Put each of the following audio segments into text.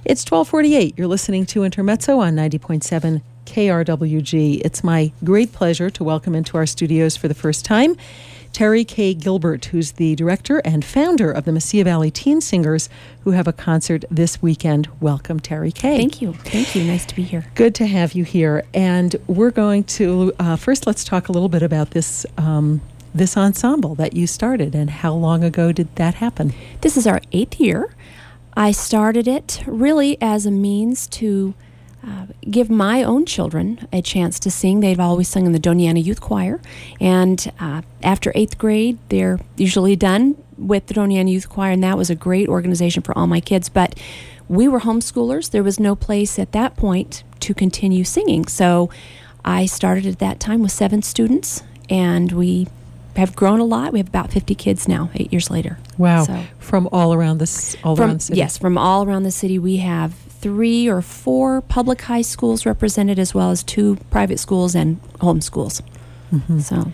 It's 12:48. You're listening to Intermezzo on 90.7 KRWG. It's my great pleasure to welcome into our studios for the first time Terry K. Gilbert, who's the director and founder of the Mesilla Valley Teen Singers, who have a concert this weekend. Welcome, Terry K. Thank you. Thank you. Nice to be here. Good to have you here. And we're going to, first let's talk a little bit about this this ensemble that you started, and how long ago did that happen? This is our 8th year. I started it really as a means to give my own children a chance to sing. They've always sung in the Doniana Youth Choir, and after 8th grade, they're usually done with the Doniana Youth Choir, and that was a great organization for all my kids. But we were homeschoolers. There was no place at that point to continue singing, so I started at that time with 7 students, and we have grown a lot. We have about 50 kids now, 8 years later. Wow. So, from all around the city? Yes, from all around the city. We have 3 or 4 public high schools represented, as well as 2 private schools and home schools. Mm-hmm. So,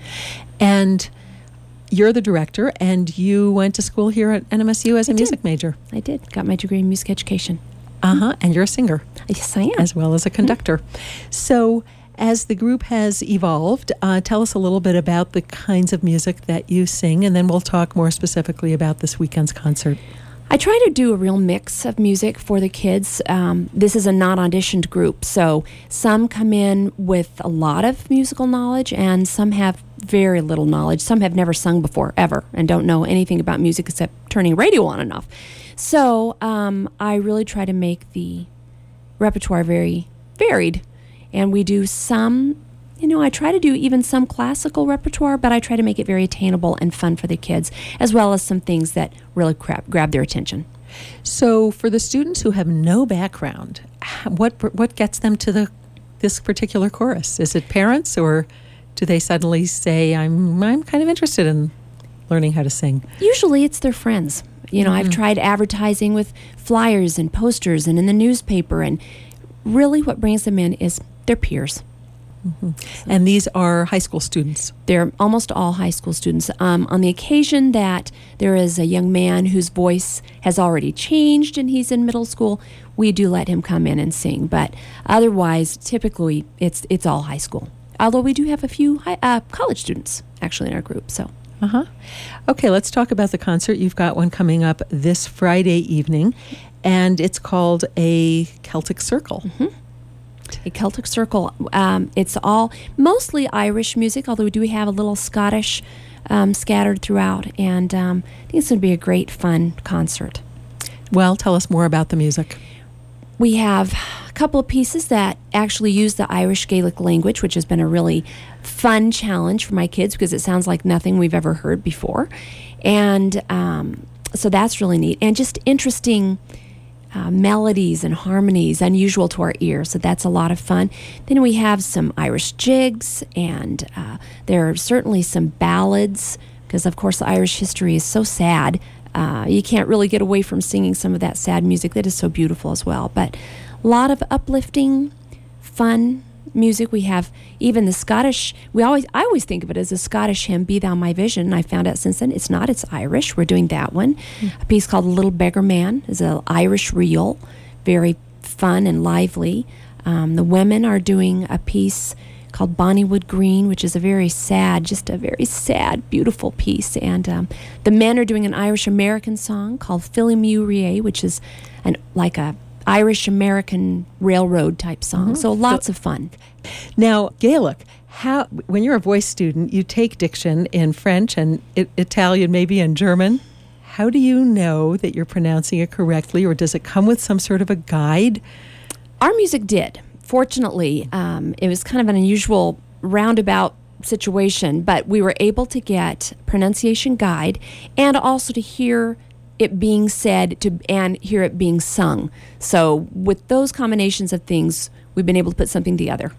and you're the director, and you went to school here at NMSU as a music major. I did. Got my degree in music education. And you're a singer. Yes, I am. As well as a conductor. So, as the group has evolved, tell us a little bit about the kinds of music that you sing, and then we'll talk more specifically about this weekend's concert. I try to do a real mix of music for the kids. This is a non-auditioned group, so some come in with a lot of musical knowledge, and some have very little knowledge. Some have never sung before, ever, and don't know anything about music except turning radio on and off. So I really try to make the repertoire very varied. And we do some, I try to do even some classical repertoire, but I try to make it very attainable and fun for the kids, as well as some things that really grab their attention. So for the students who have no background, what gets them to this particular chorus? Is it parents, or do they suddenly say, I'm kind of interested in learning how to sing? Usually it's their friends. Mm-hmm. I've tried advertising with flyers and posters and in the newspaper, and really what brings them in is their peers. Mm-hmm. And these are high school students? They're almost all high school students. On the occasion that there is a young man whose voice has already changed and he's in middle school, we do let him come in and sing. But otherwise, typically, it's all high school. Although we do have a few college students, actually, in our group. So. Okay, let's talk about the concert. You've got one coming up this Friday evening, and it's called a Celtic Circle. Mm-hmm. A Celtic Circle. It's all mostly Irish music, although we do have a little Scottish scattered throughout, and I think it's going to be a great, fun concert. Well, tell us more about the music. We have a couple of pieces that actually use the Irish Gaelic language, which has been a really fun challenge for my kids because it sounds like nothing we've ever heard before. And so that's really neat. And just interesting melodies and harmonies, unusual to our ear. So that's a lot of fun. Then we have some Irish jigs, and there are certainly some ballads, because of course the Irish history is so sad. You can't really get away from singing some of that sad music that is so beautiful as well. But a lot of uplifting, fun music. We have even the Scottish. I always think of it as a Scottish hymn, "Be Thou My Vision." And I found out since then it's not. It's Irish. We're doing that one. A piece called "Little Beggar Man" is an Irish reel, very fun and lively. The women are doing a piece called "Bonnywood Green," which is a very sad, beautiful piece. And the men are doing an Irish-American song called "Philly Mew Rie," which is like a Irish-American railroad type song. Mm-hmm. So lots of fun. Now, Gaelic, when you're a voice student, you take diction in French and Italian, maybe, and German. How do you know that you're pronouncing it correctly, or does it come with some sort of a guide? Our music did. Fortunately, it was kind of an unusual roundabout situation, but we were able to get pronunciation guide and also to hear it being said and hear it being sung. So with those combinations of things, we've been able to put something together.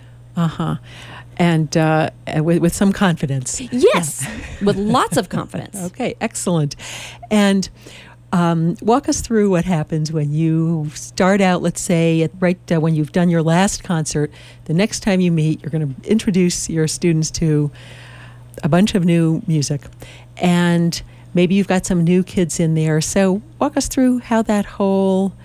And with some confidence. Yes, with lots of confidence. Okay, excellent. And walk us through what happens when you start out, let's say, when you've done your last concert. The next time you meet, you're going to introduce your students to a bunch of new music. And maybe you've got some new kids in there. So walk us through how that whole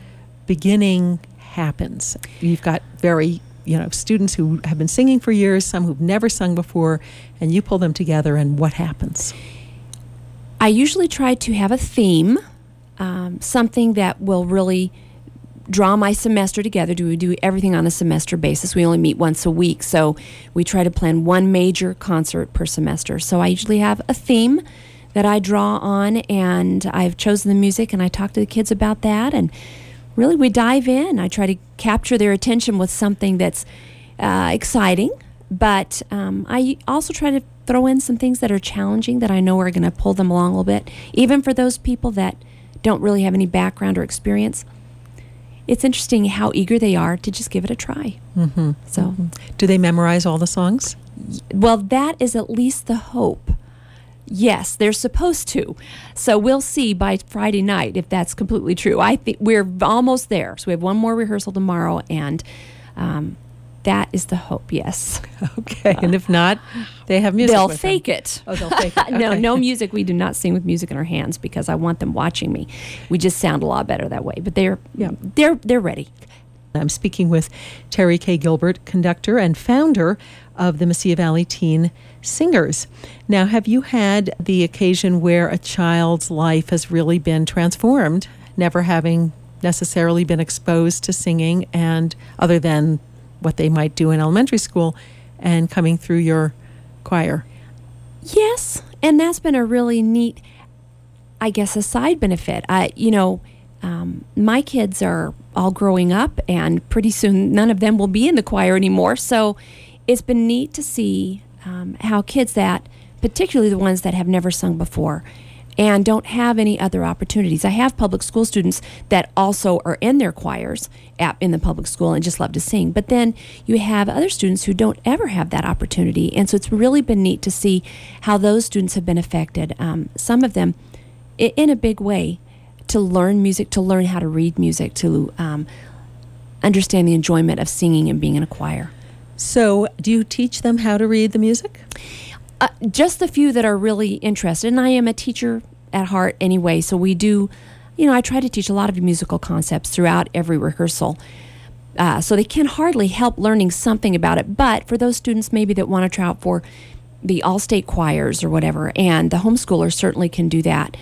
beginning happens? You've got students who have been singing for years, some who've never sung before, and you pull them together, and what happens? I usually try to have a theme, something that will really draw my semester together. We do everything on a semester basis. We only meet once a week, so we try to plan one major concert per semester. So I usually have a theme that I draw on, and I've chosen the music, and I talk to the kids about that, and really we dive in. I try to capture their attention with something that's exciting, but I also try to throw in some things that are challenging that I know are going to pull them along a little bit, even for those people that don't really have any background or experience. It's interesting how eager they are to just give it a try. Mm-hmm. So, do they memorize all the songs? Well, that is at least the hope. Yes, they're supposed to. So we'll see by Friday night if that's completely true. I think we're almost there. So we have one more rehearsal tomorrow, and that is the hope, yes. Okay, and if not, they have music They'll with fake them. it. Oh, they'll fake it. Okay. No music. We do not sing with music in our hands because I want them watching me. We just sound a lot better that way. But they're ready. I'm speaking with Terry K. Gilbert, conductor and founder of the Mesilla Valley Teen Singers. Now, have you had the occasion where a child's life has really been transformed, never having necessarily been exposed to singing, and other than what they might do in elementary school, and coming through your choir? Yes, and that's been a really neat, I guess, a side benefit. My kids are all growing up, and pretty soon none of them will be in the choir anymore. So it's been neat to see how kids that, particularly the ones that have never sung before and don't have any other opportunities. I have public school students that also are in their choirs in the public school and just love to sing. But then you have other students who don't ever have that opportunity. And so it's really been neat to see how those students have been affected. Some of them in a big way, to learn music, to learn how to read music, to understand the enjoyment of singing and being in a choir. So do you teach them how to read the music? Just the few that are really interested. And I am a teacher at heart anyway, so we do, I try to teach a lot of musical concepts throughout every rehearsal. So they can hardly help learning something about it. But for those students maybe that want to try out for the all-state choirs or whatever, and the homeschoolers certainly can do that,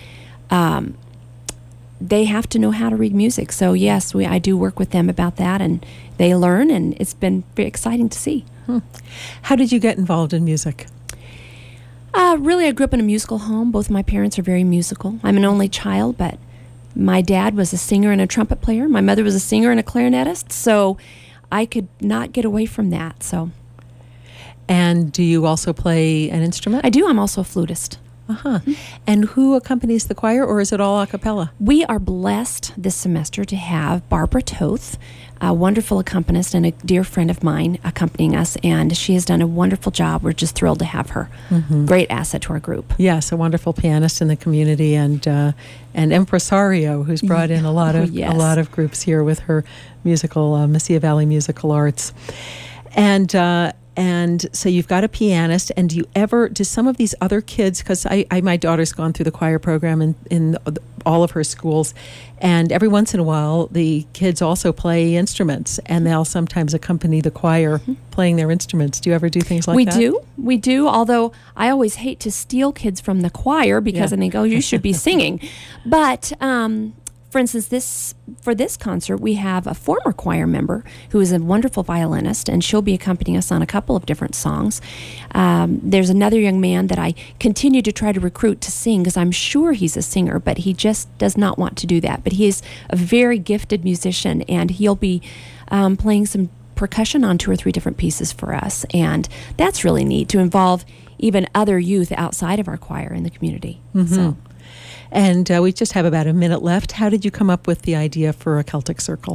they have to know how to read music. So yes, I do work with them about that, and they learn, and it's been very exciting to see. How did you get involved in music? Really, I grew up in a musical home. Both my parents are very musical. I'm an only child, but my dad was a singer and a trumpet player. My mother was a singer and a clarinetist, so I could not get away from that. So, and do you also play an instrument? I do. I'm also a flutist. And who accompanies the choir, or is it all a cappella? We are blessed this semester to have Barbara Toth, a wonderful accompanist and a dear friend of mine, accompanying us, and she has done a wonderful job. We're just thrilled to have her. Great asset to our group. Yes, a wonderful pianist in the community, and impresario who's brought in a lot of groups here with her musical Mesilla Valley Musical Arts. And so you've got a pianist, and do some of these other kids, because my daughter's gone through the choir program in all of her schools, and every once in a while the kids also play instruments, and they'll sometimes accompany the choir playing their instruments. Do you ever do things like that? We do, although I always hate to steal kids from the choir because I think, you should be singing. But for instance, for this concert, we have a former choir member who is a wonderful violinist, and she'll be accompanying us on a couple of different songs. There's another young man that I continue to try to recruit to sing because I'm sure he's a singer, but he just does not want to do that. But he is a very gifted musician, and he'll be playing some percussion on 2 or 3 different pieces for us. And that's really neat to involve even other youth outside of our choir in the community. So. And we just have about a minute left. How did you come up with the idea for a Celtic Circle?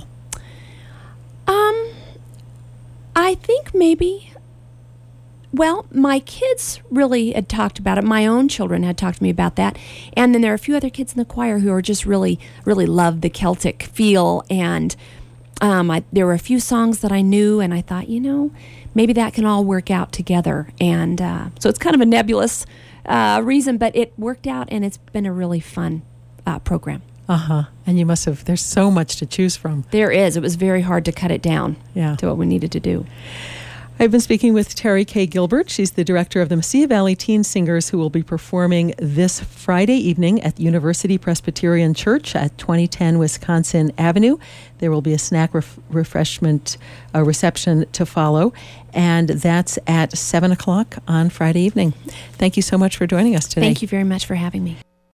I think maybe, my kids really had talked about it. My own children had talked to me about that. And then there are a few other kids in the choir who are just really, really love the Celtic feel. And there were a few songs that I knew, and I thought, maybe that can all work out together. And so it's kind of a nebulous reason, but it worked out, and it's been a really fun program. And you must have, there's so much to choose from. There is. It was very hard to cut it down to what we needed to do. I've been speaking with Terry K. Gilbert. She's the director of the Mesilla Valley Teen Singers, who will be performing this Friday evening at University Presbyterian Church at 2010 Wisconsin Avenue. There will be a snack refreshment reception to follow, and that's at 7 o'clock on Friday evening. Thank you so much for joining us today. Thank you very much for having me.